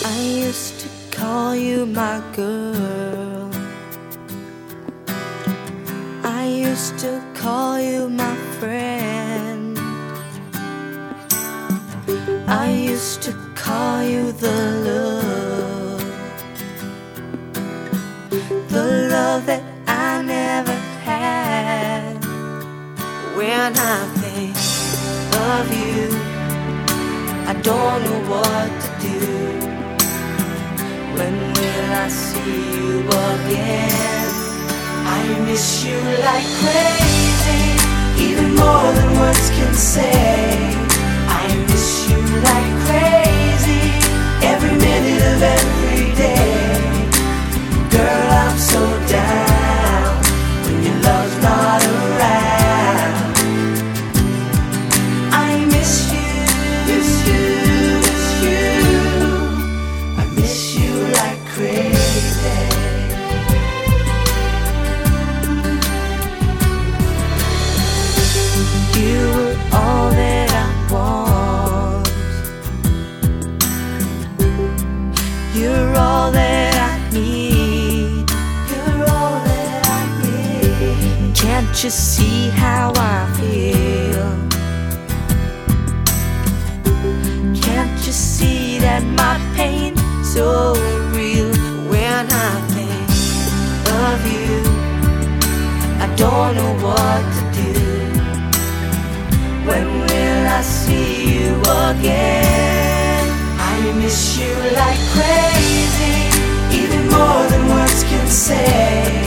I used to call you my girl. I used to call you my friend. I used to call you the love that I never had. When I think of you, I don't know what to do. When will I see you again? I miss you like crazy, even more than words can say. I miss you like crazy, every minute of every day. Girl, I'm so down when your love's not around. I miss you, miss you, miss you. I miss you like crazy. You were all that I want. You're all that I need. You're all that I need. Can't you see how I feel? Can't you see that my pain's so real? When I think of you, I don't know what to do. When will I see you again? I miss you like crazy, even more than words can say.